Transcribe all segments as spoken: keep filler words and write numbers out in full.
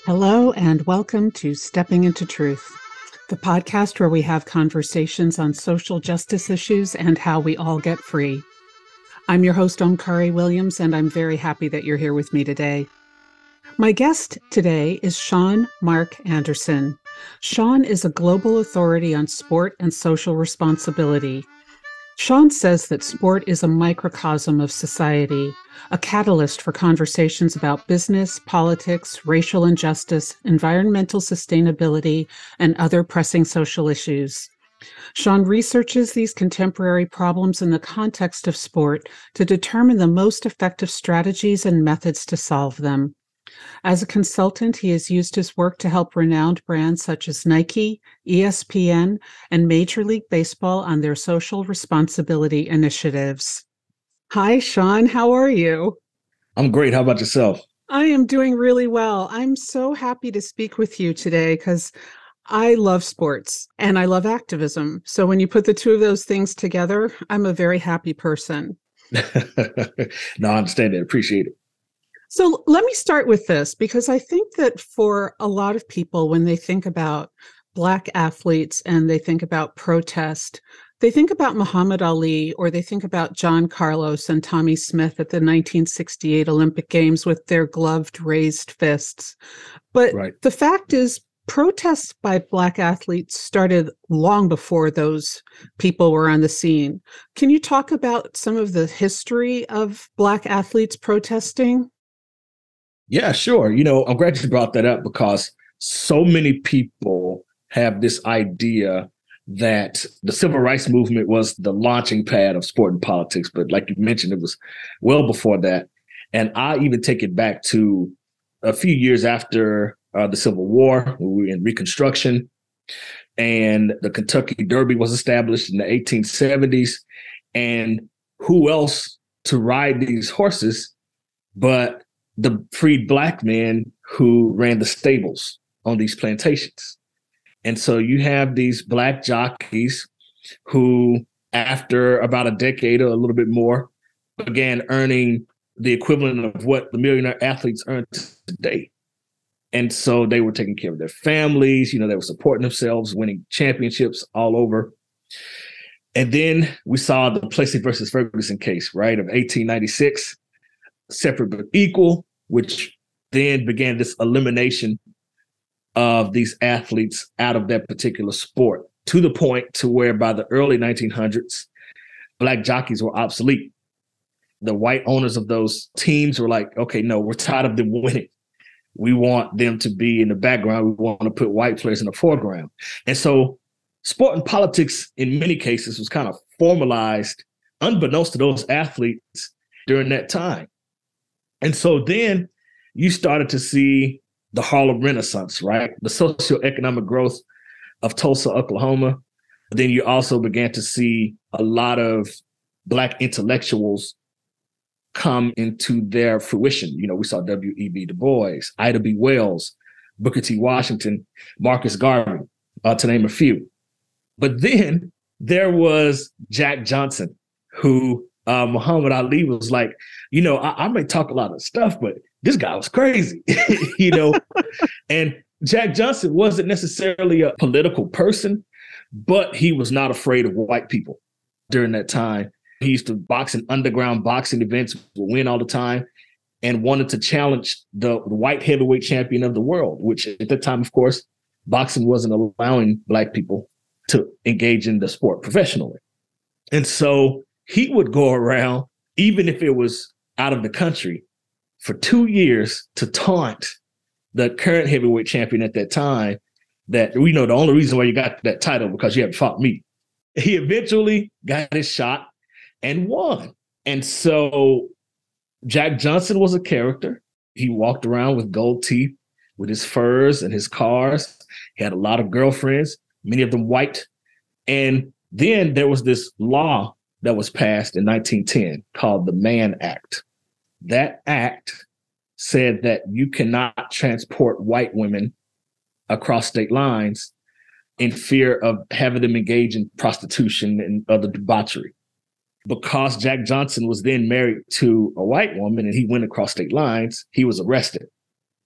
Hello, and welcome to Stepping into Truth, the podcast where we have conversations on social justice issues and how we all get free. I'm your host, Omkari Williams, and I'm very happy that you're here with me today. My guest today is Sean Mark Anderson. Sean is a global authority on sport and social responsibility. Sean says that sport is a microcosm of society, a catalyst for conversations about business, politics, racial injustice, environmental sustainability, and other pressing social issues. Sean researches these contemporary problems in the context of sport to determine the most effective strategies and methods to solve them. As a consultant, he has used his work to help renowned brands such as Nike, E S P N, and Major League Baseball on their social responsibility initiatives. Hi, Sean. How are you? I'm great. How about yourself? I am doing really well. I'm so happy to speak with you today because I love sports and I love activism. So when you put the two of those things together, I'm a very happy person. No, I understand that. Appreciate it. So let me start with this, because I think that for a lot of people, when they think about Black athletes and they think about protest, they think about Muhammad Ali, or they think about John Carlos and Tommie Smith at the nineteen sixty-eight Olympic Games with their gloved raised fists. But Right. The fact is, protests by Black athletes started long before those people were on the scene. Can you talk about some of the history of Black athletes protesting? Yeah, sure. You know, I'm glad you brought that up because so many people have this idea that the civil rights movement was the launching pad of sport and politics. But like you mentioned, it was well before that. And I even take it back to a few years after uh, the Civil War. We were in Reconstruction, and the Kentucky Derby was established in the eighteen seventies. And who else to ride these horses but the freed Black men who ran the stables on these plantations? And so you have these Black jockeys who, after about a decade or a little bit more, began earning the equivalent of what the millionaire athletes earn today. And so they were taking care of their families, you know, they were supporting themselves, winning championships all over. And then we saw the Plessy versus Ferguson case, right, of eighteen ninety-six. Separate but equal, which then began this elimination of these athletes out of that particular sport, to the point to where by the early nineteen hundreds, Black jockeys were obsolete. The white owners of those teams were like, okay, no, we're tired of them winning. We want them to be in the background. We want to put white players in the foreground. And so sport and politics, in many cases, was kind of formalized unbeknownst to those athletes during that time. And so then you started to see the Harlem Renaissance, right? The socioeconomic growth of Tulsa, Oklahoma. Then you also began to see a lot of Black intellectuals come into their fruition. You know, we saw W E B Du Bois, Ida B. Wells, Booker T. Washington, Marcus Garvey, uh, to name a few. But then there was Jack Johnson, who Uh, Muhammad Ali was like, you know, I, I may talk a lot of stuff, but this guy was crazy, you know. And Jack Johnson wasn't necessarily a political person, but he was not afraid of white people during that time. He used to box in underground boxing events, would win all the time, and wanted to challenge the white heavyweight champion of the world, which at that time, of course, boxing wasn't allowing Black people to engage in the sport professionally. And so he would go around, even if it was out of the country, for two years to taunt the current heavyweight champion at that time that, we know, the only reason why you got that title because you haven't fought me. He eventually got his shot and won. And so Jack Johnson was a character. He walked around with gold teeth, with his furs and his cars. He had a lot of girlfriends, many of them white. And then there was this law that was passed in nineteen ten called the Mann Act. That act said that you cannot transport white women across state lines in fear of having them engage in prostitution and other debauchery. Because Jack Johnson was then married to a white woman and he went across state lines, he was arrested.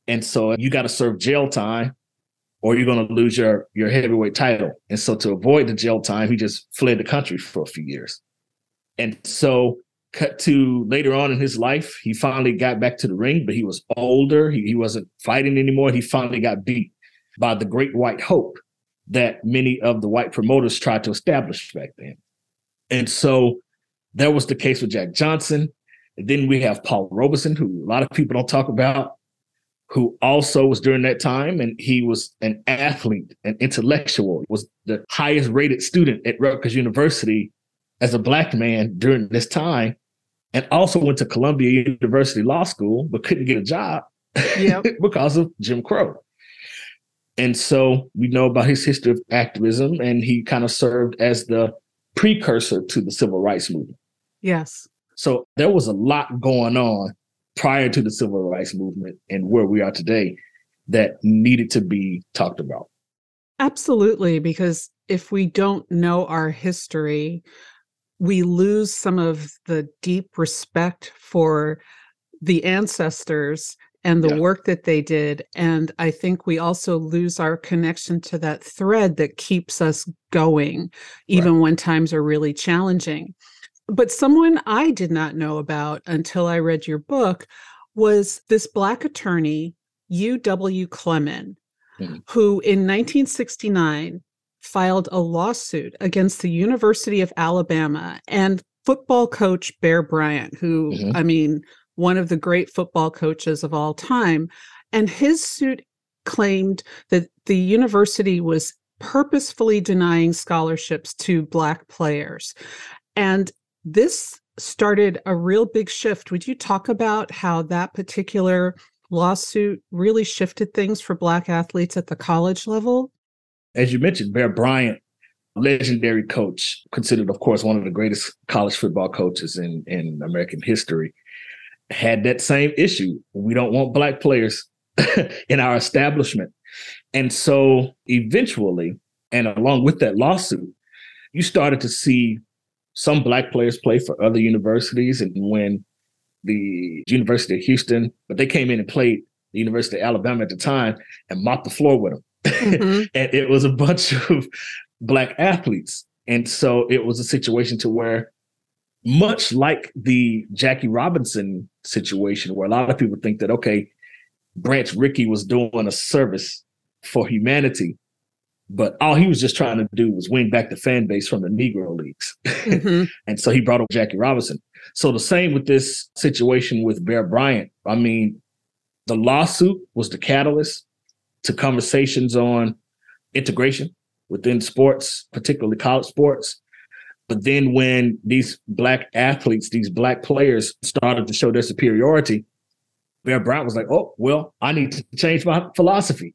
And so you got to serve jail time or you're going to lose your, your heavyweight title. And so to avoid the jail time, he just fled the country for a few years. And so cut to later on in his life, he finally got back to the ring, but he was older. He, he wasn't fighting anymore. He finally got beat by the Great White Hope that many of the white promoters tried to establish back then. And so that was the case with Jack Johnson. And then we have Paul Robeson, who a lot of people don't talk about, who also was during that time. And he was an athlete, an intellectual, was the highest rated student at Rutgers University as a Black man during this time, and also went to Columbia University Law School, but couldn't get a job yep. because of Jim Crow. And so we know about his history of activism, and he kind of served as the precursor to the civil rights movement. Yes. So there was a lot going on prior to the civil rights movement and where we are today that needed to be talked about. Absolutely, because if we don't know our history, we lose some of the deep respect for the ancestors and the yeah. work that they did. And I think we also lose our connection to that thread that keeps us going, even right. when times are really challenging. But someone I did not know about until I read your book was this Black attorney, U W Clement, mm-hmm. who in nineteen sixty-nine filed a lawsuit against the University of Alabama and football coach Bear Bryant, who, mm-hmm. I mean, one of the great football coaches of all time. And his suit claimed that the university was purposefully denying scholarships to Black players. And this started a real big shift. Would you talk about how that particular lawsuit really shifted things for Black athletes at the college level? As you mentioned, Bear Bryant, legendary coach, considered, of course, one of the greatest college football coaches in, in American history, had that same issue. We don't want Black players in our establishment. And so eventually, and along with that lawsuit, you started to see some Black players play for other universities. And when the University of Houston, but they came in and played the University of Alabama at the time and mopped the floor with them. Mm-hmm. And it was a bunch of Black athletes. And so it was a situation to where, much like the Jackie Robinson situation, where a lot of people think that, okay, Branch Rickey was doing a service for humanity, but all he was just trying to do was win back the fan base from the Negro Leagues. Mm-hmm. And so he brought up Jackie Robinson. So the same with this situation with Bear Bryant. I mean, the lawsuit was the catalyst to conversations on integration within sports, particularly college sports. But then when these Black athletes, these Black players started to show their superiority, Bear Bryant was like, oh, well, I need to change my philosophy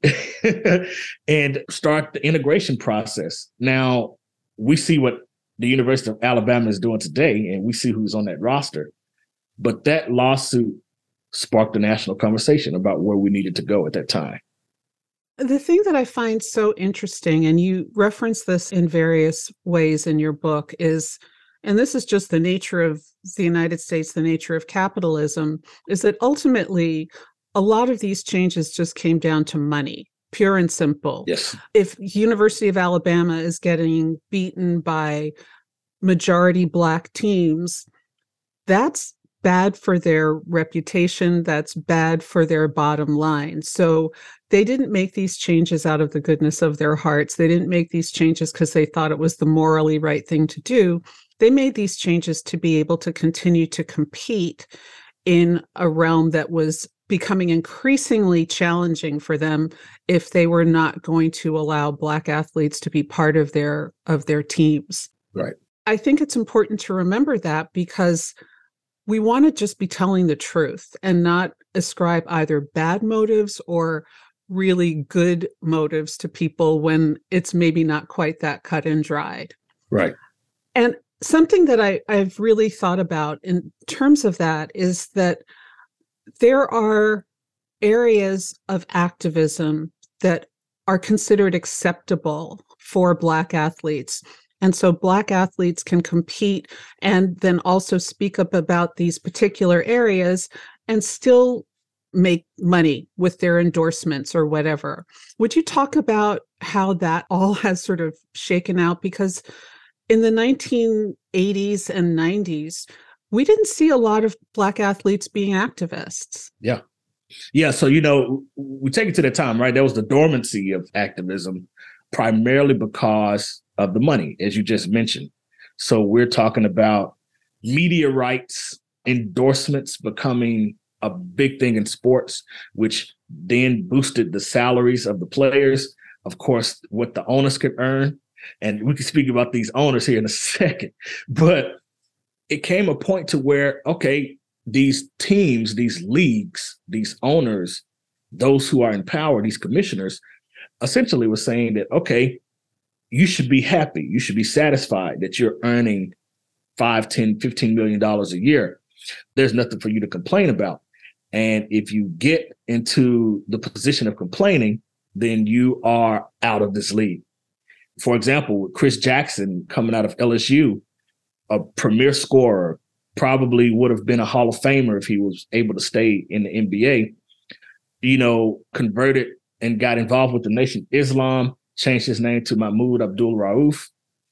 and start the integration process. Now, we see what the University of Alabama is doing today, and we see who's on that roster. But that lawsuit sparked a national conversation about where we needed to go at that time. The thing that I find so interesting, and you reference this in various ways in your book, is, and this is just the nature of the United States, the nature of capitalism, is that ultimately a lot of these changes just came down to money, pure and simple. Yes. If University of Alabama is getting beaten by majority Black teams, that's bad for their reputation. That's bad for their bottom line. So they didn't make these changes out of the goodness of their hearts. They didn't make these changes because they thought it was the morally right thing to do. They made these changes to be able to continue to compete in a realm that was becoming increasingly challenging for them if they were not going to allow Black athletes to be part of their of their teams. Right. I think it's important to remember that, because we want to just be telling the truth and not ascribe either bad motives or really good motives to people when it's maybe not quite that cut and dried. Right. And something that I, I've really thought about in terms of that is that there are areas of activism that are considered acceptable for Black athletes. And so Black athletes can compete and then also speak up about these particular areas and still make money with their endorsements or whatever. Would you talk about how that all has sort of shaken out? Because in the nineteen eighties and nineties, we didn't see a lot of Black athletes being activists. Yeah. Yeah. So, you know, we take it to the time, right? There was the dormancy of activism, primarily because of the money, as you just mentioned. So we're talking about media rights, endorsements becoming a big thing in sports, which then boosted the salaries of the players. Of course, what the owners could earn. And we can speak about these owners here in a second. But it came a point to where, okay, these teams, these leagues, these owners, those who are in power, these commissioners, essentially were saying that, okay, you should be happy. You should be satisfied that you're earning five, ten, fifteen million dollars a year. There's nothing for you to complain about. And if you get into the position of complaining, then you are out of this league. For example, Chris Jackson coming out of L S U, a premier scorer, probably would have been a Hall of Famer if he was able to stay in the N B A, you know, converted and got involved with the Nation Islam, changed his name to Mahmoud Abdul Rauf,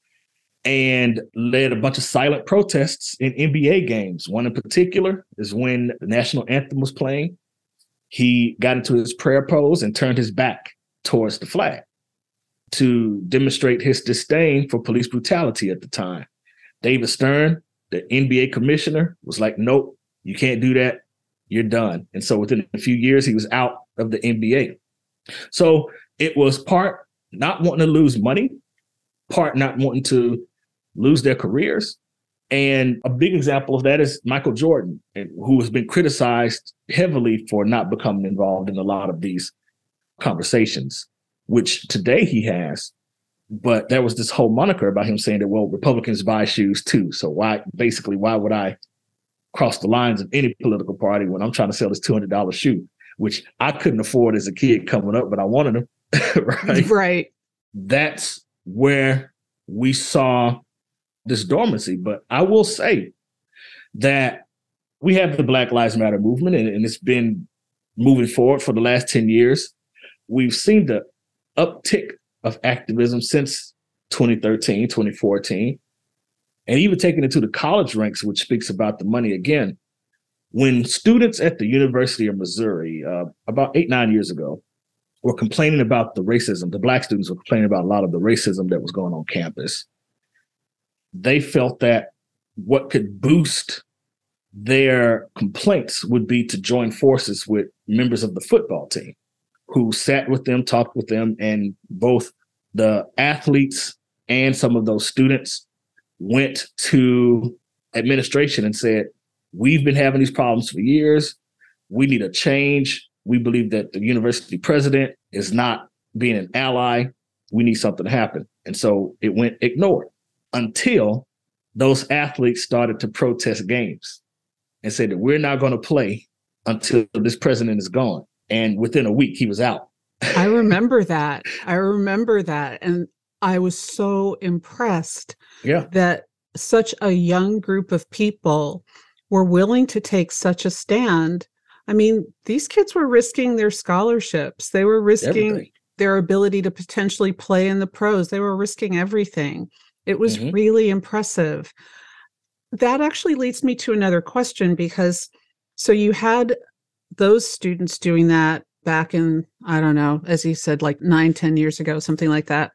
and led a bunch of silent protests in N B A games. One in particular is when the national anthem was playing. He got into his prayer pose and turned his back towards the flag to demonstrate his disdain for police brutality at the time. David Stern, the N B A commissioner, was like, nope, you can't do that. You're done. And so within a few years, he was out of the N B A. So it was part not wanting to lose money, part not wanting to lose their careers. And a big example of that is Michael Jordan, who has been criticized heavily for not becoming involved in a lot of these conversations, which today he has. But there was this whole moniker about him saying that, well, Republicans buy shoes too. So why, basically, why would I cross the lines of any political party when I'm trying to sell this two hundred dollars shoe, which I couldn't afford as a kid coming up, but I wanted them. Right. Right. That's where we saw this dormancy. But I will say that we have the Black Lives Matter movement, and, and it's been moving forward for the last ten years. We've seen the uptick of activism since twenty thirteen, twenty fourteen, and even taking it to the college ranks, which speaks about the money again. When students at the University of Missouri, uh, about eight, nine years ago, were complaining about the racism, the Black students were complaining about a lot of the racism that was going on campus, they felt that what could boost their complaints would be to join forces with members of the football team, who sat with them, talked with them, and both the athletes and some of those students went to administration and said, we've been having these problems for years. We need a change. We believe that the university president is not being an ally. We need something to happen. And so it went ignored until those athletes started to protest games and said that we're not going to play until this president is gone. And within a week, he was out. I remember that. I remember that. And I was so impressed yeah. that such a young group of people were willing to take such a stand. I mean, these kids were risking their scholarships. They were risking everything. Their ability to potentially play in the pros. They were risking everything. It was mm-hmm. really impressive. That actually leads me to another question, because so you had those students doing that back in, I don't know, as you said, like nine, ten years ago, something like that.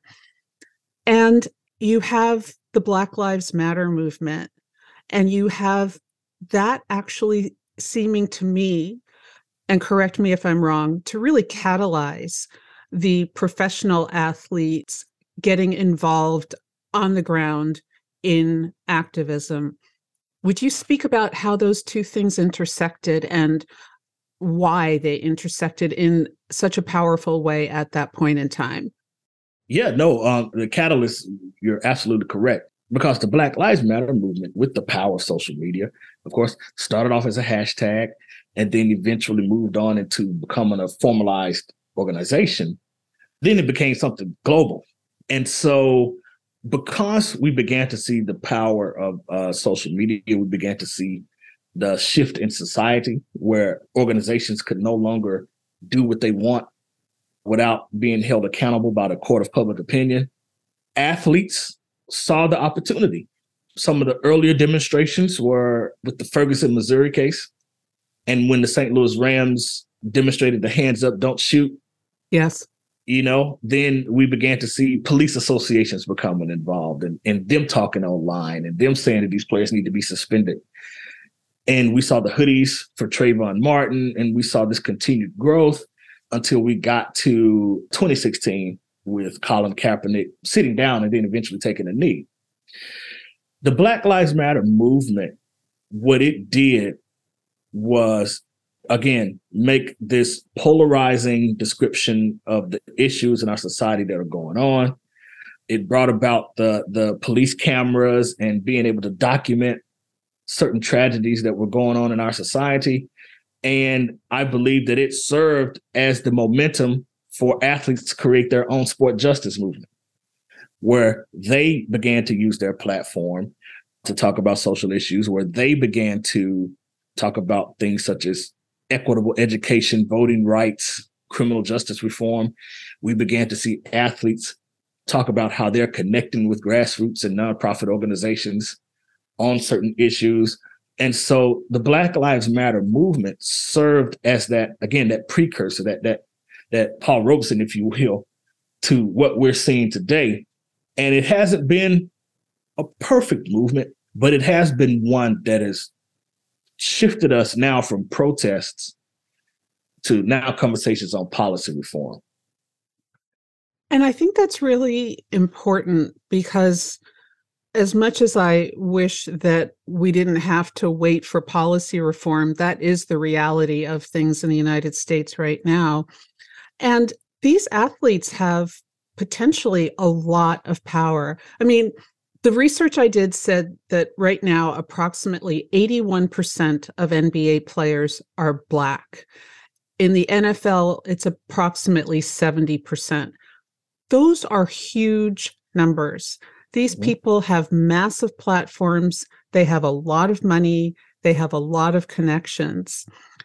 And you have the Black Lives Matter movement, and you have that actually seeming to me, and correct me if I'm wrong, to really catalyze the professional athletes getting involved on the ground in activism. Would you speak about how those two things intersected and why they intersected in such a powerful way at that point in time? Yeah, no, um, the catalyst, you're absolutely correct. Because the Black Lives Matter movement, with the power of social media, of course, started off as a hashtag and then eventually moved on into becoming a formalized organization. Then it became something global. And so because we began to see the power of uh, social media, we began to see the shift in society where organizations could no longer do what they want without being held accountable by the court of public opinion. Athletes saw the opportunity. Some of the earlier demonstrations were with the Ferguson, Missouri case. And when the Saint Louis Rams demonstrated the hands up, don't shoot. Yes. You know, then we began to see police associations becoming involved and, and them talking online and them saying that these players need to be suspended. And we saw the hoodies for Trayvon Martin, and we saw this continued growth until we got to twenty sixteen with Colin Kaepernick sitting down and then eventually taking a knee. The Black Lives Matter movement, what it did was, again, make this polarizing description of the issues in our society that are going on. It brought about the, the police cameras and being able to document certain tragedies that were going on in our society. And I believe that it served as the momentum for athletes to create their own sport justice movement, where they began to use their platform to talk about social issues, where they began to talk about things such as equitable education, voting rights, criminal justice reform. We began to see athletes talk about how they're connecting with grassroots and nonprofit organizations on certain issues. And so the Black Lives Matter movement served as that, again, that precursor, that that that Paul Robeson, if you will, to what we're seeing today. And it hasn't been a perfect movement, but it has been one that has shifted us now from protests to now conversations on policy reform. And I think that's really important because as much as I wish that we didn't have to wait for policy reform, that is the reality of things in the United States right now. And these athletes have potentially a lot of power. I mean, the research I did said that right now, approximately eighty-one percent of N B A players are Black. In the N F L, it's approximately seventy percent. Those are huge numbers. These mm-hmm. people have massive platforms. They have a lot of money. They have a lot of connections.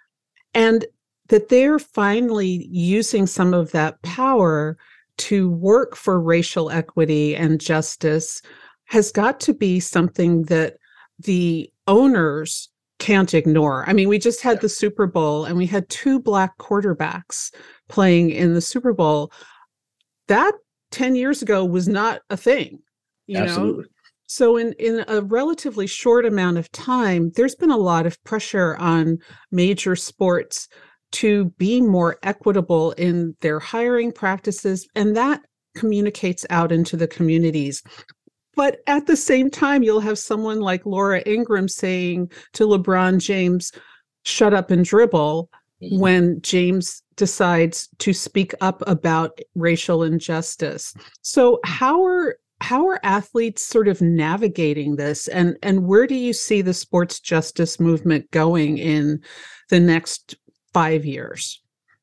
And that they're finally using some of that power to work for racial equity and justice has got to be something that the owners can't ignore. I mean, we just had the Super Bowl and we had two Black quarterbacks playing in the Super Bowl. That ten years ago was not a thing, you Absolutely. know? So in, in a relatively short amount of time, there's been a lot of pressure on major sports to be more equitable in their hiring practices, and that communicates out into the communities. But at the same time, you'll have someone like Laura Ingraham saying to LeBron James, shut up and dribble, mm-hmm. when James decides to speak up about racial injustice. So how are how are athletes sort of navigating this? And, and where do you see the sports justice movement going in the next five years?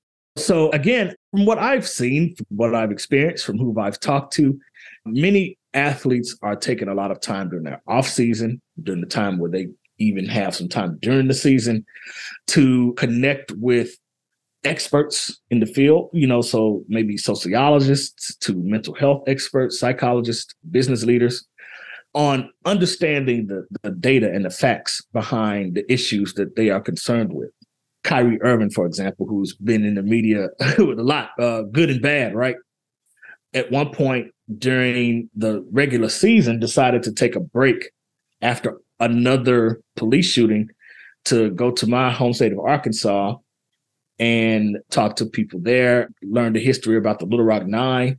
So again, from what I've seen, from what I've experienced, from who I've talked to, many athletes are taking a lot of time during their off season, during the time where they even have some time during the season to connect with experts in the field, you know, so maybe sociologists to mental health experts, psychologists, business leaders, on understanding the, the data and the facts behind the issues that they are concerned with. Kyrie Irving, for example, who's been in the media with a lot, uh, good and bad, right? At one point during the regular season, decided to take a break after another police shooting to go to my home state of Arkansas and talk to people there, learn the history about the Little Rock Nine,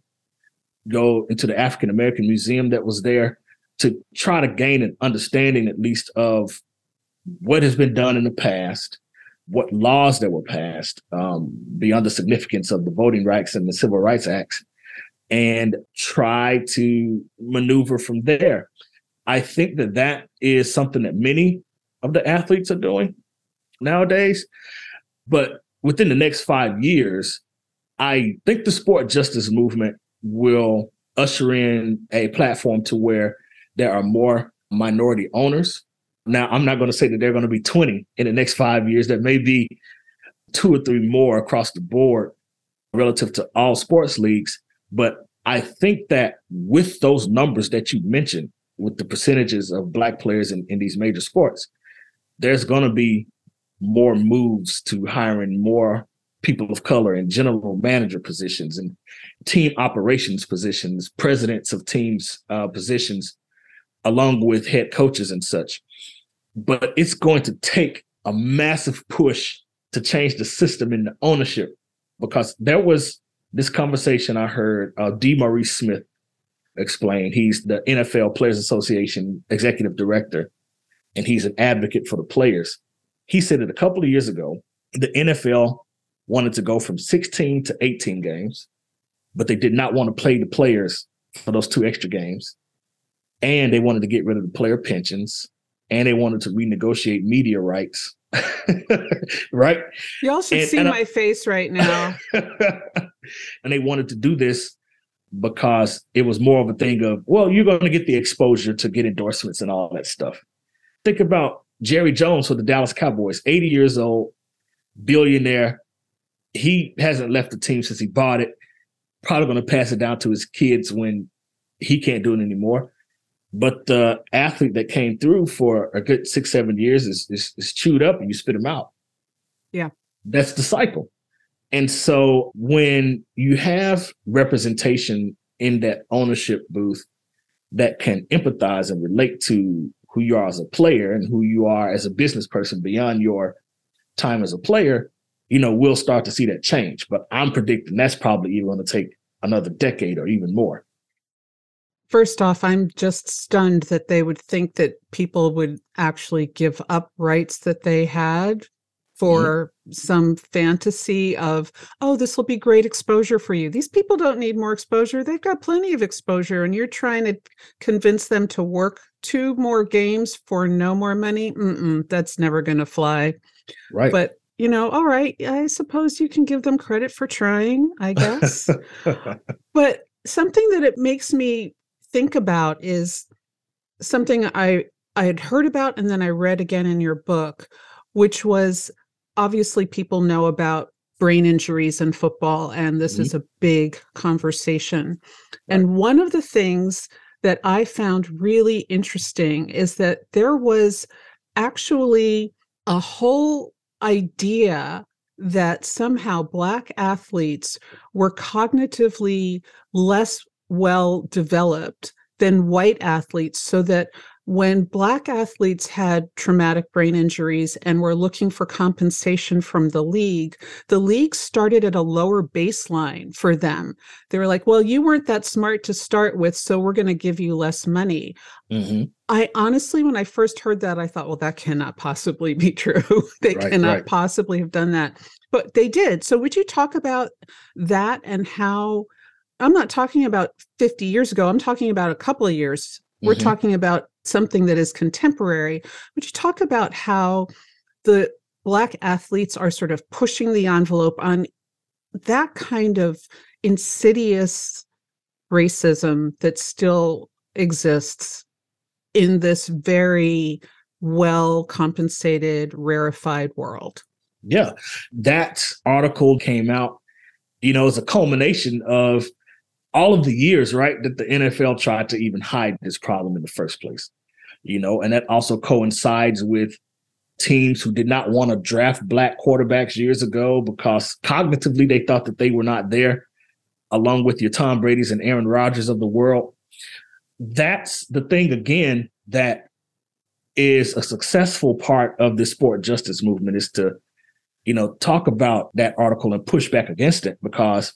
go into the African American Museum that was there to try to gain an understanding at least of what has been done in the past, what laws that were passed, um, beyond the significance of the Voting Rights and the Civil Rights Acts, and try to maneuver from there. I think that that is something that many of the athletes are doing nowadays. But within the next five years, I think the sport justice movement will usher in a platform to where there are more minority owners Now, I'm not going to say that they're going to be twenty in the next five years. There may be two or three more across the board relative to all sports leagues. But I think that with those numbers that you mentioned, with the percentages of Black players in, in these major sports, there's going to be more moves to hiring more people of color in general manager positions and team operations positions, presidents of teams uh, positions, along with head coaches and such. But it's going to take a massive push to change the system and the ownership, because there was this conversation I heard uh, DeMaurice Smith explain. He's the N F L Players Association executive director, and he's an advocate for the players. He said that a couple of years ago, the N F L wanted to go from sixteen to eighteen games, but they did not want to pay the players for those two extra games. And they wanted to get rid of the player pensions, and they wanted to renegotiate media rights. Right? Y'all should and, see and my I, face right now. And they wanted to do this because it was more of a thing of, well, you're going to get the exposure to get endorsements and all that stuff. Think about Jerry Jones for the Dallas Cowboys, eighty years old, billionaire. He hasn't left the team since he bought it. Probably going to pass it down to his kids when he can't do it anymore. But the athlete that came through for a good six, seven years is, is, is chewed up and you spit him out. Yeah. That's the cycle. And so when you have representation in that ownership booth that can empathize and relate to who you are as a player and who you are as a business person beyond your time as a player, you know, we'll start to see that change. But I'm predicting that's probably even going to take another decade or even more. First off, I'm just stunned that they would think that people would actually give up rights that they had for mm-hmm. some fantasy of, oh, this will be great exposure for you. These people don't need more exposure. They've got plenty of exposure, and you're trying to convince them to work two more games for no more money. Mm-mm, that's never going to fly. Right. But, you know, all right, I suppose you can give them credit for trying, I guess. But something that it makes me think about is something I I had heard about and then I read again in your book, which was, obviously people know about brain injuries in football, and this mm-hmm. is a big conversation. Right. And one of the things that I found really interesting is that there was actually a whole idea that somehow Black athletes were cognitively less well developed than white athletes, so that when Black athletes had traumatic brain injuries and were looking for compensation from the league, the league started at a lower baseline for them. They were like, well, you weren't that smart to start with, so we're going to give you less money. Mm-hmm. I honestly, when I first heard that, I thought, well, that cannot possibly be true. They right, cannot right. possibly have done that. But they did. So would you talk about that and how, I'm not talking about fifty years ago, I'm talking about a couple of years. We're mm-hmm. talking about something that is contemporary. Would you talk about how the Black athletes are sort of pushing the envelope on that kind of insidious racism that still exists in this very well compensated, rarefied world? Yeah, that article came out, you know, as a culmination of all of the years, right, that the N F L tried to even hide this problem in the first place, you know, and that also coincides with teams who did not want to draft Black quarterbacks years ago because cognitively they thought that they were not there, along with your Tom Brady's and Aaron Rodgers of the world. That's the thing, again, that is a successful part of the sport justice movement, is to, you know, talk about that article and push back against it, because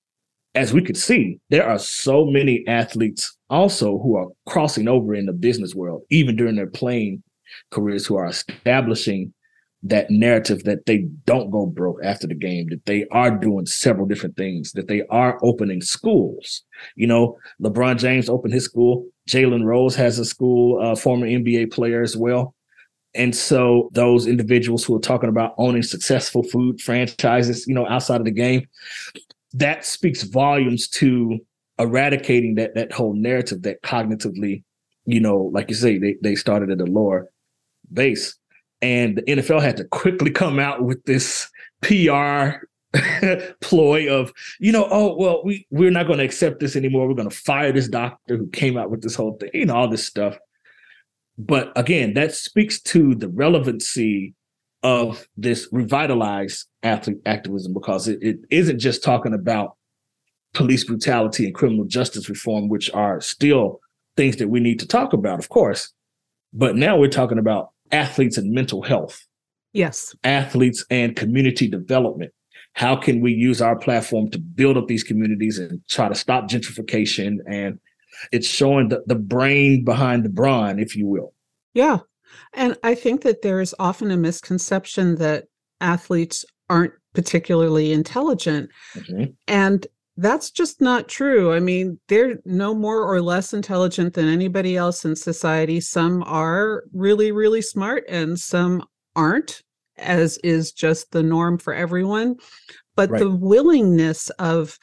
as we could see, there are so many athletes also who are crossing over in the business world, even during their playing careers, who are establishing that narrative that they don't go broke after the game, that they are doing several different things, that they are opening schools. You know, LeBron James opened his school. Jalen Rose has a school, uh, former N B A player as well. And so those individuals who are talking about owning successful food franchises, you know, outside of the game, that speaks volumes to eradicating that that whole narrative that cognitively, you know, like you say, they, they started at a lower base. And the N F L had to quickly come out with this P R ploy of, you know, oh, well, we, we're not going to accept this anymore. We're going to fire this doctor who came out with this whole thing, you know, all this stuff. But again, that speaks to the relevancy of this revitalized athlete activism, because it, it isn't just talking about police brutality and criminal justice reform, which are still things that we need to talk about, of course. But now we're talking about athletes and mental health. Yes. Athletes and community development. How can we use our platform to build up these communities and try to stop gentrification? And it's showing the, the brain behind the brawn, if you will. Yeah. And I think that there is often a misconception that athletes aren't particularly intelligent. Mm-hmm. And that's just not true. I mean, they're no more or less intelligent than anybody else in society. Some are really, really smart and some aren't, as is just the norm for everyone. But right. the willingness of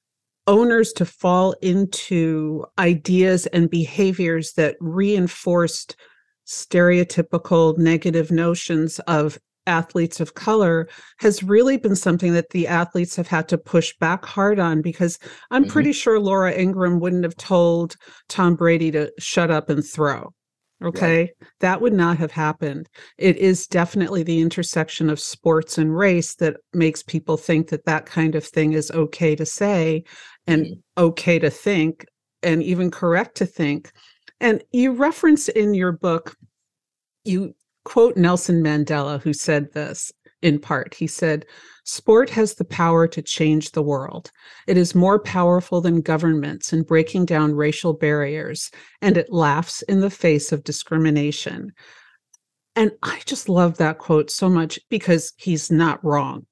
owners to fall into ideas and behaviors that reinforced stereotypical negative notions of athletes of color has really been something that the athletes have had to push back hard on, because I'm mm-hmm. pretty sure Laura Ingraham wouldn't have told Tom Brady to shut up and throw. Okay. Right. That would not have happened. It is definitely the intersection of sports and race that makes people think that that kind of thing is okay to say and mm-hmm. okay to think and even correct to think. And you reference in your book, you quote Nelson Mandela, who said this in part. He said, "Sport has the power to change the world. It is more powerful than governments in breaking down racial barriers, and it laughs in the face of discrimination." And I just love that quote so much because he's not wrong.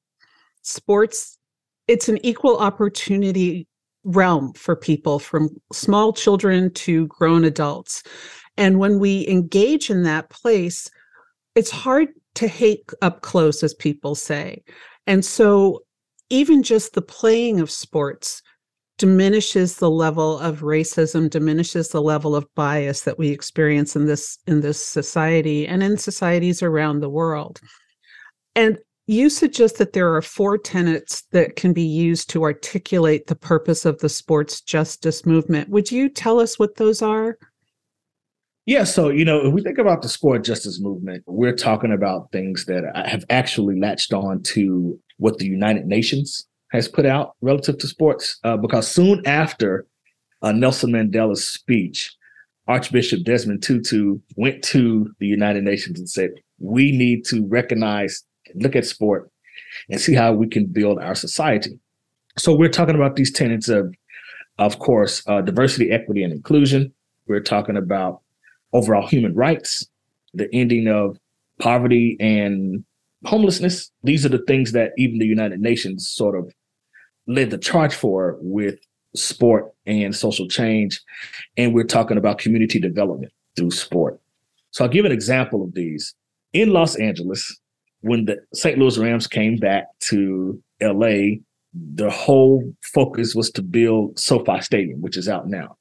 Sports, it's an equal opportunity realm for people, from small children to grown adults. And when we engage in that place, it's hard to hate up close, as people say. And so even just the playing of sports diminishes the level of racism, diminishes the level of bias that we experience in this in this society and in societies around the world. And you suggest that there are four tenets that can be used to articulate the purpose of the sports justice movement. Would you tell us what those are? Yeah, so, you know, if we think about the sport justice movement, we're talking about things that have actually latched on to what the United Nations has put out relative to sports, uh, because soon after uh, Nelson Mandela's speech, Archbishop Desmond Tutu went to the United Nations and said, we need to recognize, look at sport and see how we can build our society. So we're talking about these tenets of, of course, uh, diversity, equity, and inclusion. We're talking about overall human rights, the ending of poverty and homelessness. These are the things that even the United Nations sort of led the charge for with sport and social change. And we're talking about community development through sport. So I'll give an example of these. In Los Angeles, when the Saint Louis Rams came back to L A, the whole focus was to build SoFi Stadium, which is out now.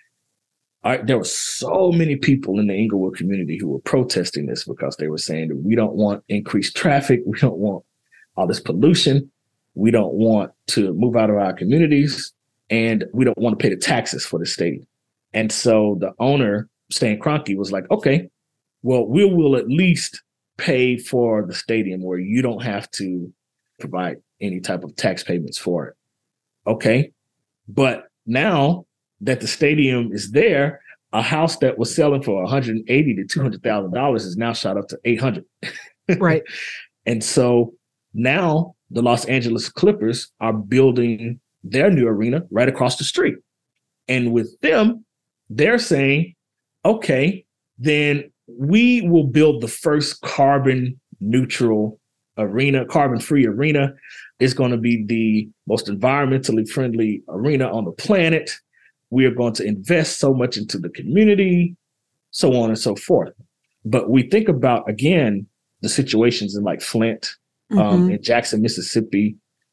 All right, there were so many people in the Inglewood community who were protesting this because they were saying that we don't want increased traffic. We don't want all this pollution. We don't want to move out of our communities, and we don't want to pay the taxes for the stadium. And so the owner, Stan Kroenke, was like, okay, well, we will at least pay for the stadium where you don't have to provide any type of tax payments for it. Okay, but now that the stadium is there, a house that was selling for one hundred eighty thousand to two hundred thousand dollars is now shot up to eight hundred thousand dollars. Right. And so now the Los Angeles Clippers are building their new arena right across the street. And with them, they're saying, okay, then we will build the first carbon neutral arena, carbon free arena. It's going to be the most environmentally friendly arena on the planet. We are going to invest so much into the community, so on and so forth. But we think about, again, the situations in like Flint, mm-hmm. um, in Jackson, Mississippi.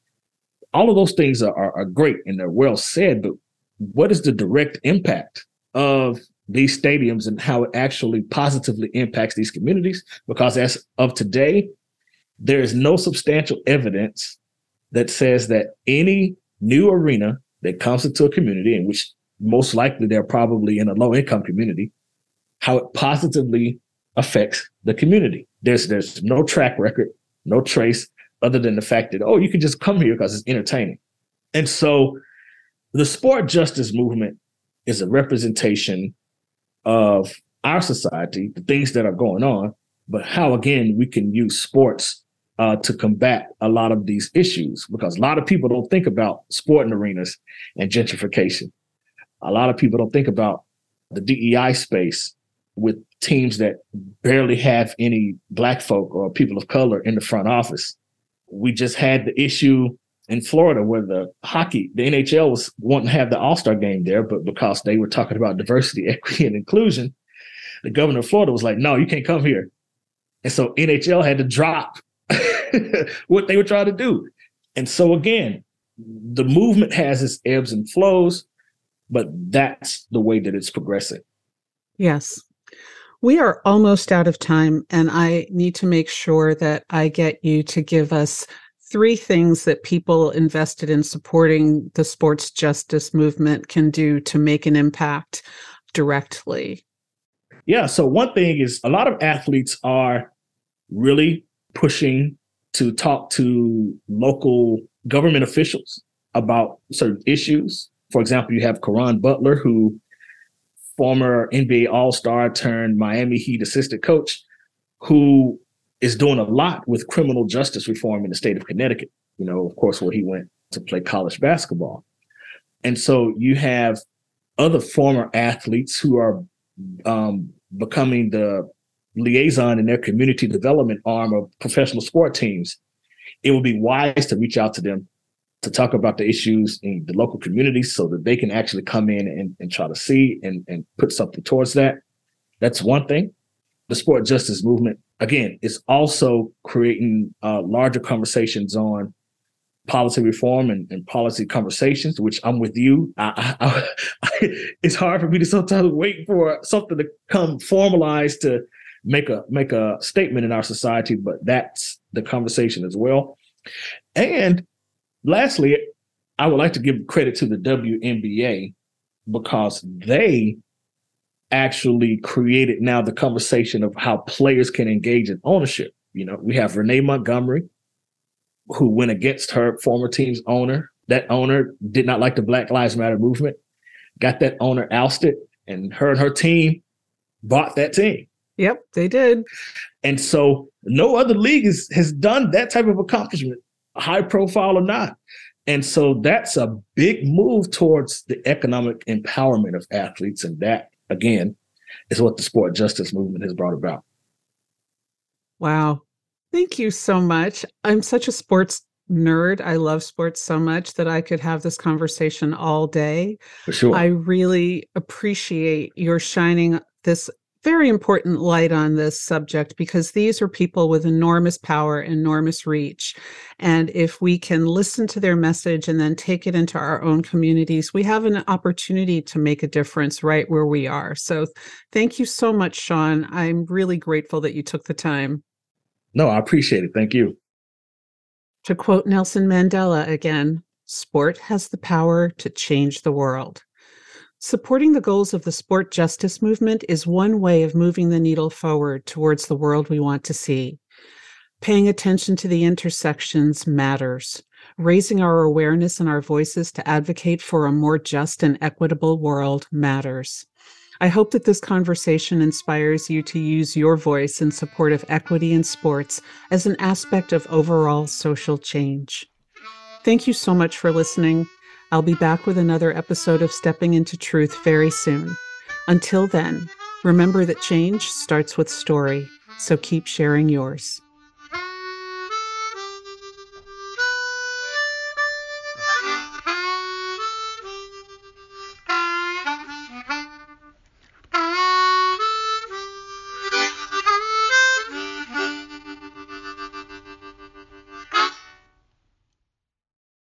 All of those things are, are, are great and they're well said, but what is the direct impact of these stadiums and how it actually positively impacts these communities. Because as of today, there is no substantial evidence that says that any new arena that comes into a community, in which most likely they're probably in a low-income community, how it positively affects the community. There's there's no track record, no trace, other than the fact that, oh, you can just come here because it's entertaining. And so the sport justice movement is a representation of our society, the things that are going on, but how, again, we can use sports uh, to combat a lot of these issues, because a lot of people don't think about sporting arenas and gentrification. A lot of people don't think about the D E I space with teams that barely have any Black folk or people of color in the front office. We just had the issue in Florida where the hockey, the N H L was wanting to have the All-Star game there, but because they were talking about diversity, equity, and inclusion, the governor of Florida was like, no, you can't come here. And so N H L had to drop what they were trying to do. And so again, the movement has its ebbs and flows, but that's the way that it's progressing. Yes. We are almost out of time, and I need to make sure that I get you to give us three things that people invested in supporting the sports justice movement can do to make an impact directly. Yeah. So one thing is a lot of athletes are really pushing to talk to local government officials about certain issues. For example, you have Caron Butler, who former N B A All-Star turned Miami Heat assistant coach, who is doing a lot with criminal justice reform in the state of Connecticut, you know, of course, where he went to play college basketball. And so you have other former athletes who are um, becoming the liaison in their community development arm of professional sport teams. It would be wise to reach out to them to talk about the issues in the local communities so that they can actually come in and, and try to see and, and put something towards that. That's one thing. The sport justice movement, again, is also creating uh, larger conversations on policy reform and, and policy conversations, which I'm with you. I, I, I, it's hard for me to sometimes wait for something to come formalized to make a make a statement in our society, but that's the conversation as well. And lastly, I would like to give credit to the W N B A because they actually created now the conversation of how players can engage in ownership. You know, we have Renee Montgomery, who went against her former team's owner. That owner did not like the Black Lives Matter movement, got that owner ousted, and her and her team bought that team. Yep, they did. And so no other league is, has done that type of accomplishment, high profile or not. And so that's a big move towards the economic empowerment of athletes. And that, again, is what the sport justice movement has brought about. Wow. Thank you so much. I'm such a sports nerd. I love sports so much that I could have this conversation all day. For sure. I really appreciate your shining this very important light on this subject, because these are people with enormous power, enormous reach. And if we can listen to their message and then take it into our own communities, we have an opportunity to make a difference right where we are. So thank you so much, Sean. I'm really grateful that you took the time. No, I appreciate it. Thank you. To quote Nelson Mandela again, sport has the power to change the world. Supporting the goals of the sport justice movement is one way of moving the needle forward towards the world we want to see. Paying attention to the intersections matters. Raising our awareness and our voices to advocate for a more just and equitable world matters. I hope that this conversation inspires you to use your voice in support of equity in sports as an aspect of overall social change. Thank you so much for listening. I'll be back with another episode of Stepping into Truth very soon. Until then, remember that change starts with story, so keep sharing yours.